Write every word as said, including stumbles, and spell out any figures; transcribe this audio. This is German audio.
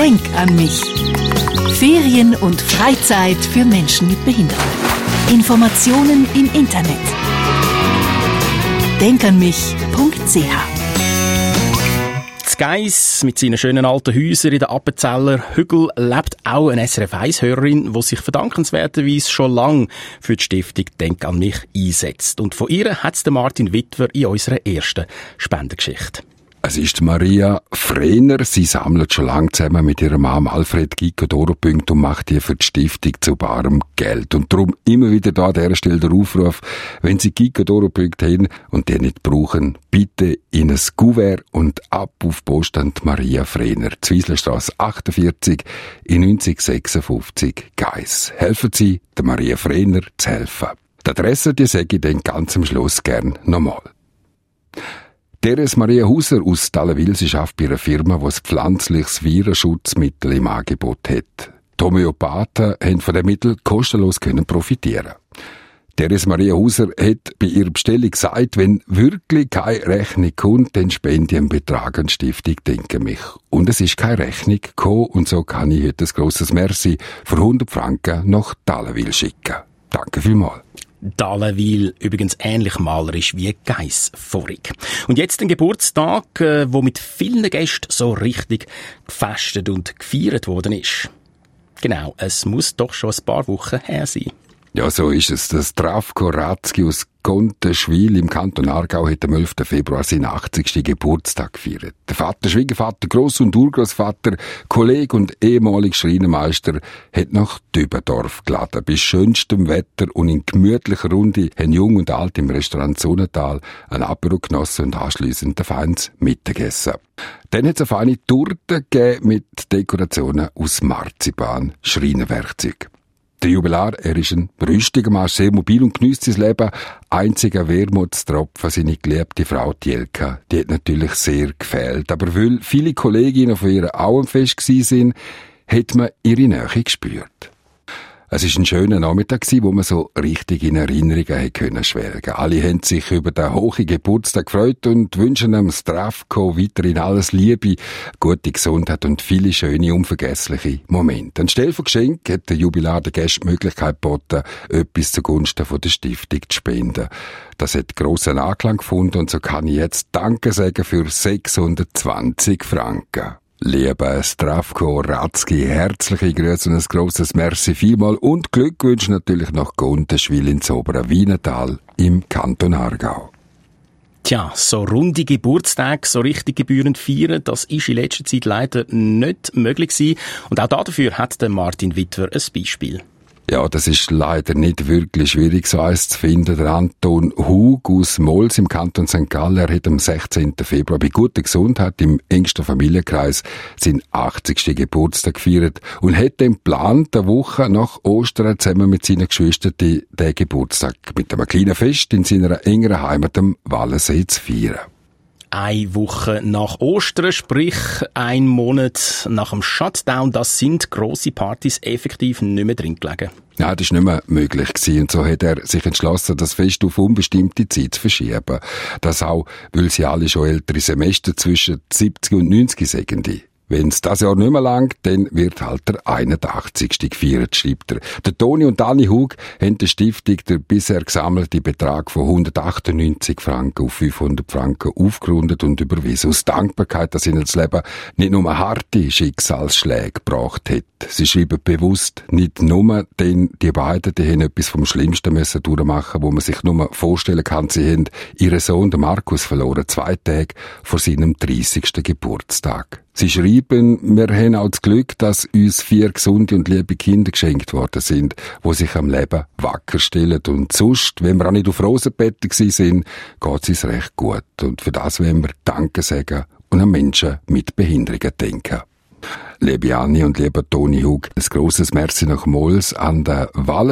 Denk an mich. Ferien und Freizeit für Menschen mit Behinderung. Informationen im Internet. denk an mich punkt c h. Geiss mit seinen schönen alten Häusern in den Appenzeller Hügel lebt auch eine S R F eins Hörerin, die sich verdankenswerterweise schon lange für die Stiftung Denk an mich einsetzt. Und von ihr hat es Martin Witwer in unserer ersten Spendengeschichte. Es ist Maria Frehner. Sie sammelt schon lange zusammen mit ihrem Mann Alfred Gico Doropunkte und macht die für die Stiftung zu barem Geld. Und darum immer wieder da an dieser Stelle der Aufruf, wenn Sie Gico Doropunkte haben und die nicht brauchen, bitte in ein Kuvert und ab auf Post an Maria Frehner, Zwieslerstrasse achtundvierzig in neunzig sechsundfünfzig Geiss. Helfen Sie der Maria Frehner zu helfen. Die Adresse, die sage ich dann ganz am Schluss gern nochmal. Teres Maria Hauser aus Dallenwil, sie arbeitet bei einer Firma, die ein pflanzliches Virenschutzmittel im Angebot hat. Die Homöopathen haben von den Mitteln kostenlos können profitieren. Teres Maria Hauser hat bei ihrer Bestellung gesagt, wenn wirklich keine Rechnung kommt, dann spende ich einen Betrag an die Stiftung Denk an mich. Und es ist keine Rechnung gekommen und so kann ich heute ein grosses Merci für hundert Franken nach Dallenwil schicken. Danke vielmals. Dallenwil übrigens ähnlich malerisch wie Geiss vorig. Und jetzt ein Geburtstag, äh, wo mit vielen Gästen so richtig gefestet und gefeiert worden ist. Genau, es muss doch schon ein paar Wochen her sein. Ja, so ist es. Der Zdravko Ratzki aus Gonteschwil im Kanton Aargau hat am elften Februar seinen achtzigsten Geburtstag gefeiert. Der Vater, Schwiegervater, Gross- und Urgroßvater, Kollege und ehemaliger Schreinermeister hat nach Dübendorf geladen. Bei schönstem Wetter und in gemütlicher Runde haben Jung und Alt im Restaurant Sonnental ein Apero genossen und anschliessend ein feines Mittagessen. Dann hat es eine feine Torte gegeben mit Dekorationen aus Marzipan, Schreinerwerkzeug. Der Jubilar, er ist ein rüstiger Mann, sehr mobil und genießt sein Leben. Einziger Wermutstropfen, seine geliebte Frau Tjelka, die hat natürlich sehr gefehlt. Aber weil viele Kolleginnen von ihr auch am Fest gsi sind, hat man ihre Nähe gespürt. Es war ein schöner Nachmittag, wo man so richtig in Erinnerungen können schwelgen. Alle haben sich über den hohen Geburtstag gefreut und wünschen dem Zdravko weiterhin alles Liebe, gute Gesundheit und viele schöne, unvergessliche Momente. Anstelle von Geschenk hat der Jubilar der Gästen die Möglichkeit geboten, etwas zugunsten von der Stiftung zu spenden. Das hat grossen Anklang gefunden und so kann ich jetzt Danke sagen für sechshundertzwanzig Franken. Lieber Zdravko Ratzki, herzliche Grüße und ein grosses Merci vielmal und Glückwünsche natürlich nach Gonteschwil ins obere Wienertal im Kanton Aargau. Tja, so runde Geburtstage, so richtig gebührend feiern, das ist in letzter Zeit leider nicht möglich gewesen. Und auch dafür hat der Martin Witwer ein Beispiel. Ja, das ist leider nicht wirklich schwierig, so eins zu finden. Der Anton Hug aus Mols im Kanton Sankt Gallen, er hat am sechzehnten Februar bei guter Gesundheit im engsten Familienkreis seinen achtzigsten Geburtstag gefeiert und hat den Plan, der Woche nach Ostern zusammen mit seinen Geschwistern den Geburtstag mit einem kleinen Fest in seiner engeren Heimat am Wallensee zu feiern. Eine Woche nach Ostern, sprich ein Monat nach dem Shutdown, das sind grosse Partys effektiv nicht mehr drin gelegen. Ja, das war nicht mehr möglich gewesen. Und so hat er sich entschlossen, das Fest auf unbestimmte Zeit zu verschieben. Das auch, weil sie alle schon ältere Semester zwischen siebzig und neunzig sind. Wenn es das Jahr nicht mehr langt, dann wird halt der einundachtzigste gefeiert, schreibt er. Der Toni und Dani Hug haben der Stiftung den bisher gesammelten Betrag von hundertachtundneunzig Franken auf fünfhundert Franken aufgerundet und überwiesen. Aus Dankbarkeit, dass ihnen das Leben nicht nur harte Schicksalsschläge gebracht hat. Sie schreiben bewusst nicht nur, denn die beiden, die haben etwas vom Schlimmsten müssen durchmachen, wo man sich nur vorstellen kann. Sie haben ihren Sohn, den Markus, verloren, zwei Tage vor seinem dreißigsten Geburtstag. Sie schreiben, wir haben auch das Glück, dass uns vier gesunde und liebe Kinder geschenkt worden sind, die sich am Leben wacker stellen. Und sonst, wenn wir auch nicht auf Rosenbetten gewesen sind, geht es uns recht gut. Und für das wollen wir Danke sagen und an Menschen mit Behinderungen denken. Liebe Anni und lieber Toni Hug, ein grosses Merci nach Mols an der Walle.